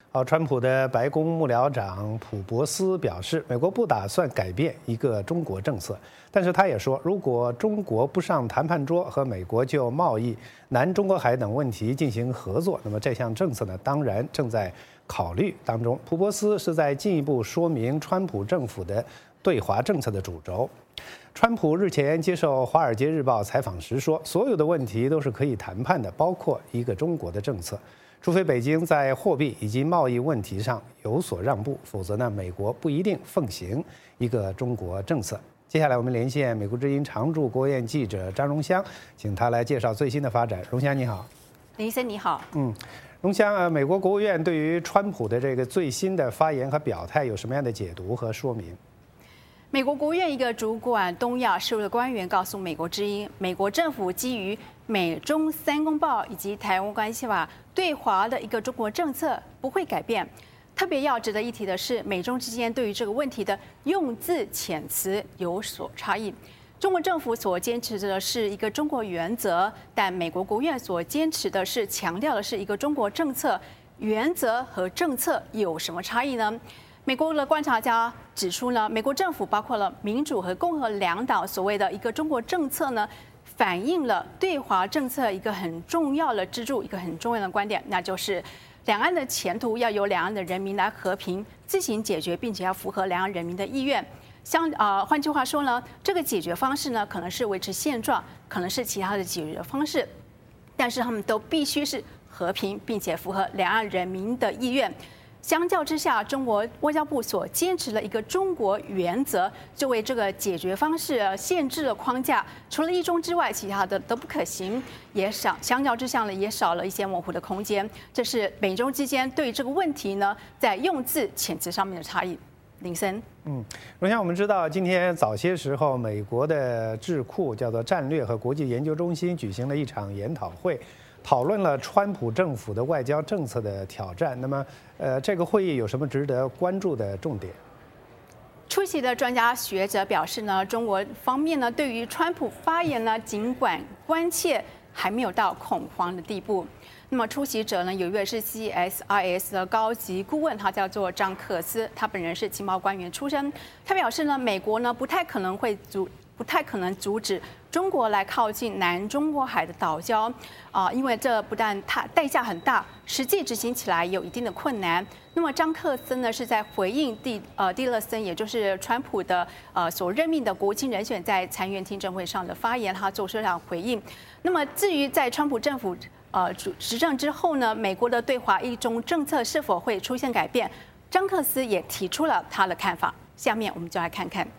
川普的白宫幕僚长普博斯表示，美国不打算改变一个中国政策，但是他也说，如果中国不上谈判桌和美国就贸易、南中国海等问题进行合作，那么这项政策呢，当然正在考虑当中。普博斯是在进一步说明川普政府的对华政策的主轴。川普日前接受《华尔街日报》采访时说，所有的问题都是可以谈判的，包括一个中国的政策。除非北京在货币以及贸易问题上有所让步，否则呢，美国不一定奉行一个中国政策。接下来我们连线美国之音常驻国务院记者张荣香，请他来介绍最新的发展。荣香你好。 林医生你好。 荣香，美国国务院对于川普的这个最新的发言和表态有什么样的解读和说明？ 美国国务院一个主管东亚事务的官员告诉美国之音，美国政府基于美中三公报以及台湾关系法对华的一个中国政策不会改变。特别要值得一提的是，美中之间对于这个问题的用字遣词有所差异。中国政府所坚持的是一个中国原则，但美国国务院所坚持的是强调的是一个中国政策。原则和政策有什么差异呢？美国的观察家指出呢，美国政府包括了民主和共和两党所谓的一个中国政策呢，反映了对华政策一个很重要的支柱，一个很重要的观点，那就是两岸的前途要由两岸的人民来和平自行解决，并且要符合两岸人民的意愿。换句话说呢，这个解决方式呢，可能是维持现状，可能是其他的解决方式，但是他们都必须是和平，并且符合两岸人民的意愿。相较之下，中国外交部所坚持的一个中国原则，作为这个解决方式限制了框架，除了一中之外，其他的都不可行，相较之下呢，也少了一些模糊的空间。这是美中之间对这个问题呢，在用字遣词上面的差异。林森， 荣香，我们知道今天早些时候，美国的智库叫做战略和国际研究中心举行了一场研讨会。讨论了川普政府的外交政策的挑战。那么，这个会议有什么值得关注的重点？ 出席的专家学者表示呢，中国方面呢对于川普发言呢，尽管关切，还没有到恐慌的地步。那么出席者呢，有一位是 CSIS 的高级顾问，他叫做张克斯，他本人是情报官员出身。他表示呢，美国呢不太可能阻止中国来靠近南中国海的岛礁，因为这不但代价很大，实际执行起来有一定的困难。那么张克森呢是在回应蒂勒森，也就是川普的所任命的国务卿人选，在参议院听证会上的发言，他做出这样回应。那么至于在川普政府执政之后呢，美国的对华一中政策是否会出现改变，张克斯也提出了他的看法。下面我们就来看看。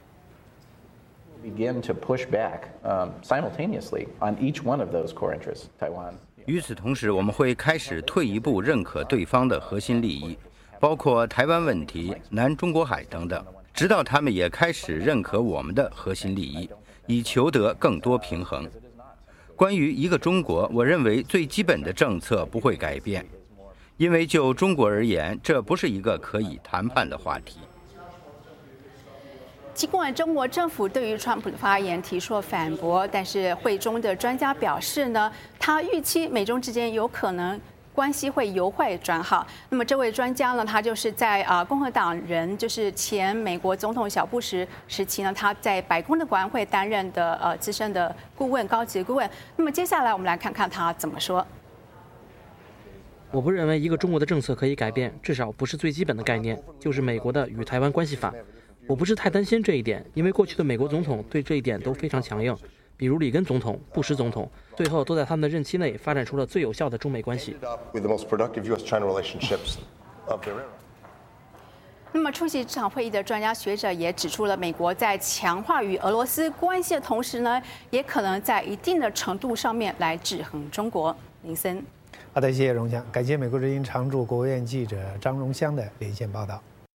begin to push back simultaneously on each one of those core interests. Taiwan. 与此同时，我们会开始退一步认可对方的核心利益，包括台湾问题、南中国海等等，直到他们也开始认可我们的核心利益，以求得更多平衡。关于一个中国，我认为最基本的政策不会改变，因为就中国而言，这不是一个可以谈判的话题。 尽管中国政府对于川普的发言提出了反驳，但是会中的专家表示呢，他预期美中之间有可能关系会由坏转好。那么这位专家呢，他就是在共和党人，就是前美国总统小布什时期呢，他在白宫的国安会担任的资深的顾问、高级顾问。那么接下来我们来看看他怎么说。 我不认为一个中国的政策可以改变，至少不是最基本的概念，就是美国的与台湾关系法。我不是太担心这一点，因为过去的美国总统对这一点都非常强硬，比如里根总统、布什总统，最后都在他们的任期内发展出了最有效的中美关系。 那么出席这场会议的专家学者也指出了，美国在强化与俄罗斯关系的同时呢，也可能在一定的程度上面来制衡中国。林森， 好的，谢谢荣香，感谢美国之音常驻国务院记者张荣香的连线报道。